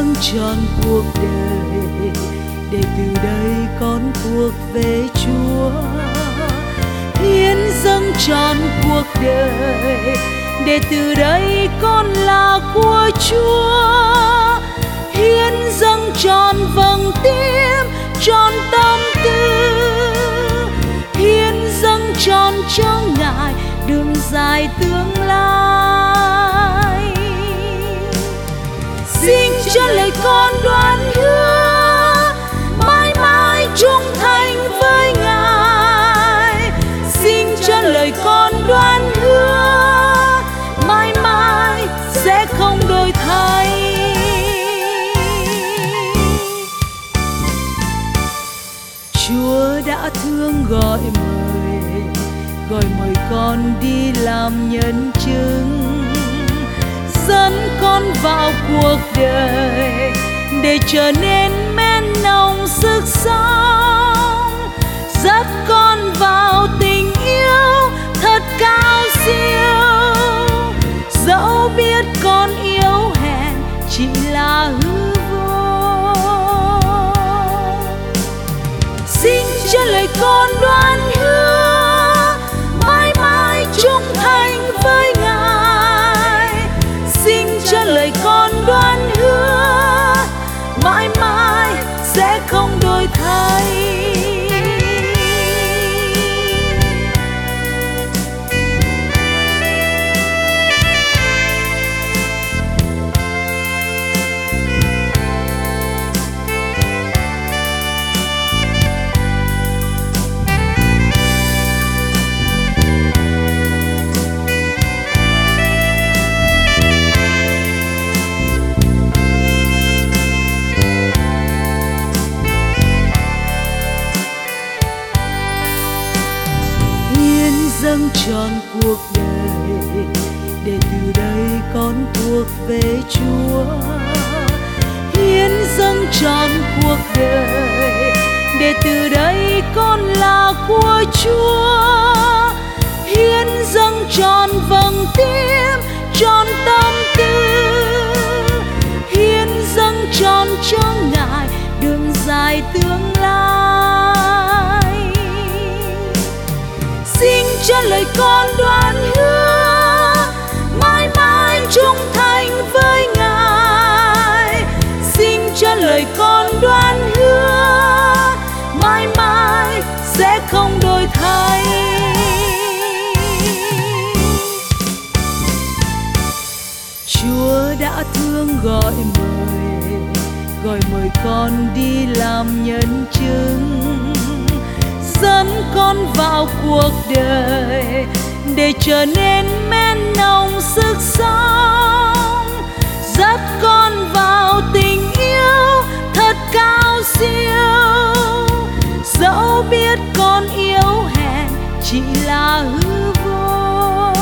dâng trọn cuộc đời, để từ đây con thuộc về Chúa. Hiến dâng trọn cuộc đời, để từ đây con là của Chúa. Hiến dâng trọn vầng tim, trọn tâm tư, hiến dâng trọn cho Ngài đường dài tương lai. Xin cho lời con đoan hứa mãi mãi trung thành với Ngài. Xin cho lời con đoan hứa mãi mãi sẽ không đổi thay. Chúa đã thương gọi mời con đi làm nhân chứng, dẫn con vào cuộc đời để trở nên men nồng sức sống, dắt con vào tình yêu thật cao siêu. Dẫu biết con yếu hèn chỉ là hư vô, xin cho lời con đoan hứa mãi mãi trung thành với Ngài. Xin cho lời con đoan hứa mãi mãi sẽ không đổi thay. Dâng trọn cuộc đời, để từ đây con thuộc về Chúa. Hiến dâng trọn cuộc đời, để từ đây con là của Chúa. Hiến dâng trọn vầng tim, trọn tâm tư, hiến dâng trọn cho Ngài đường dài tương lai. Xin cho lời con đoan hứa mãi mãi trung thành với Ngài. Xin cho lời con đoan hứa mãi mãi sẽ không đổi thay. Chúa đã thương gọi mời con đi làm nhân chứng, dẫn con vào cuộc đời để trở nên men nồng sức sống, dắt con vào tình yêu thật cao siêu. Dẫu biết con yếu hèn chỉ là hư vô,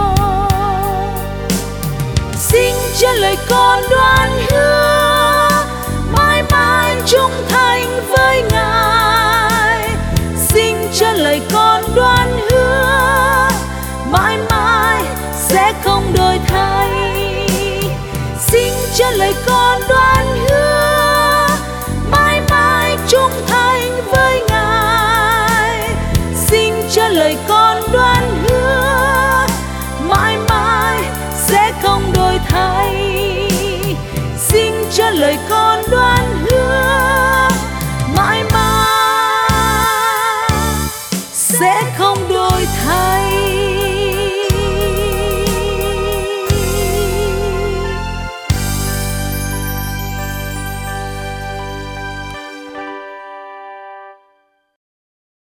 xin cho lời con đoan hứa mãi mãi trung thành với Ngài. Xin cho lời con đoan hứa mãi mãi sẽ không đổi thay. Xin cho lời con đoan hứa mãi mãi trung thành với Ngài. Xin cho lời con đoan hứa mãi mãi sẽ không đổi thay. Xin cho lời con đoan